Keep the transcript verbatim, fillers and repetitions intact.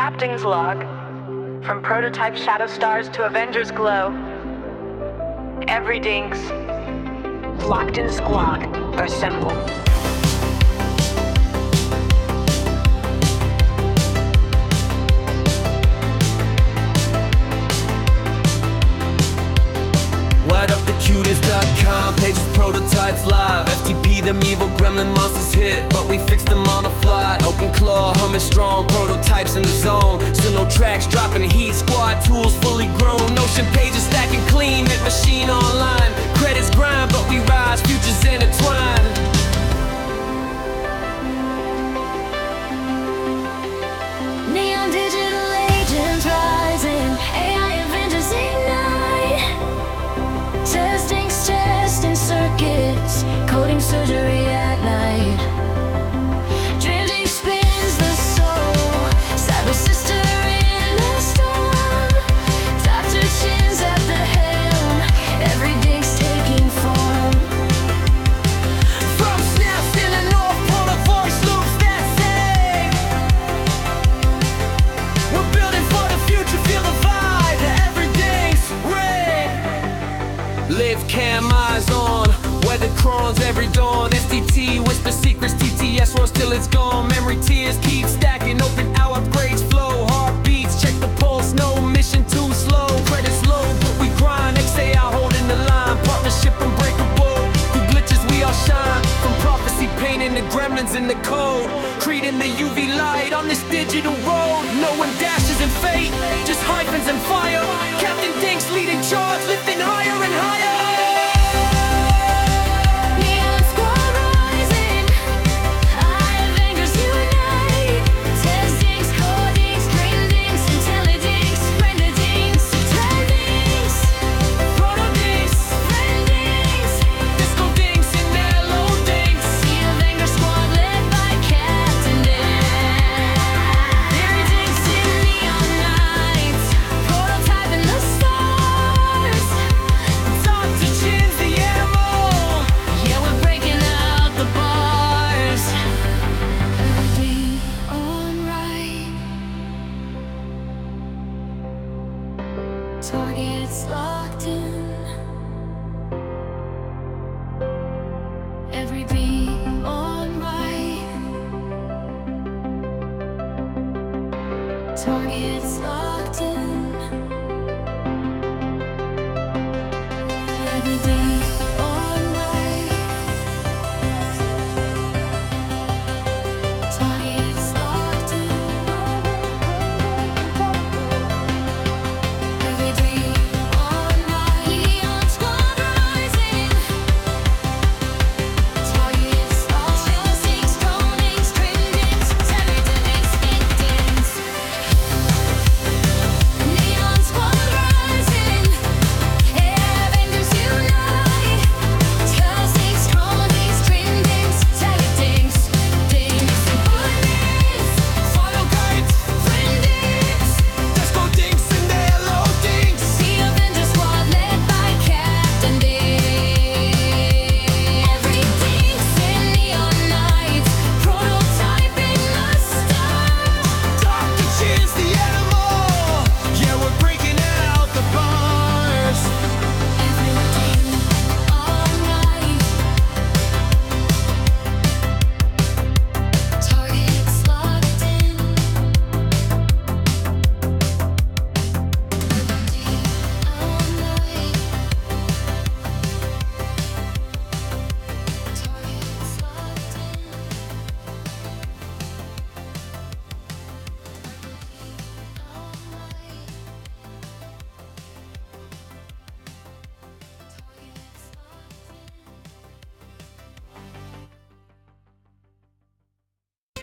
Captain's log. From prototype shadow stars to Avengers glow. Every Dinks. Locked in squad. Assemble. Light up the cutest dot com, pages, prototypes live. F T P, them evil gremlin monsters hit, but we fixed them on the fly. Open claw, humming strong, prototypes in the zone. Still no tracks dropping heat, squad tools fully grown. Notion pages stacking clean, hit machine online. Credits grind, but we rise, futures intertwined. Neon digital agents rising, A I Avengers ignite. Testing, testing circuits, coding surgery at night. Dredging spins the soul, cyber sister in the storm. Doctor Chin's at the helm, every dink's taking form. From snaps in the North Pole to voice loops that say we're building for the future, feel the vibe, the everything's red. Live cam eyes on, weather crons every dawn. S T T, whisper secrets, T T S runs till it's gone. Memory tears keep stacking, open hour upgrades flow. Heartbeats, check the pulse, no mission too slow. Credits low, but we grind, X A I holding the line. Partnership unbreakable, through glitches we all shine. From prophecy painting the gremlins in the code. Creating the U V light on this digital road. No one dashes in fate, just hyphens and fire. Captain Dinks leading charge, lifting higher and higher. Neon squad rising, I Avengers unite. Test dinks, core dinks, green dinks, intelligence, render dinks, subtract dinks, Proto Dinks, friend dinks. Disco Dinks, and Hello Dinks. The Avenger squad led by Captain Dinks. Every dinks in neon nights, prototype in the stars. Doctor Chin's the ammo. Yeah, we're breaking out the bars. Be alright. Targets locked in. Every beat on right. Targets locked in.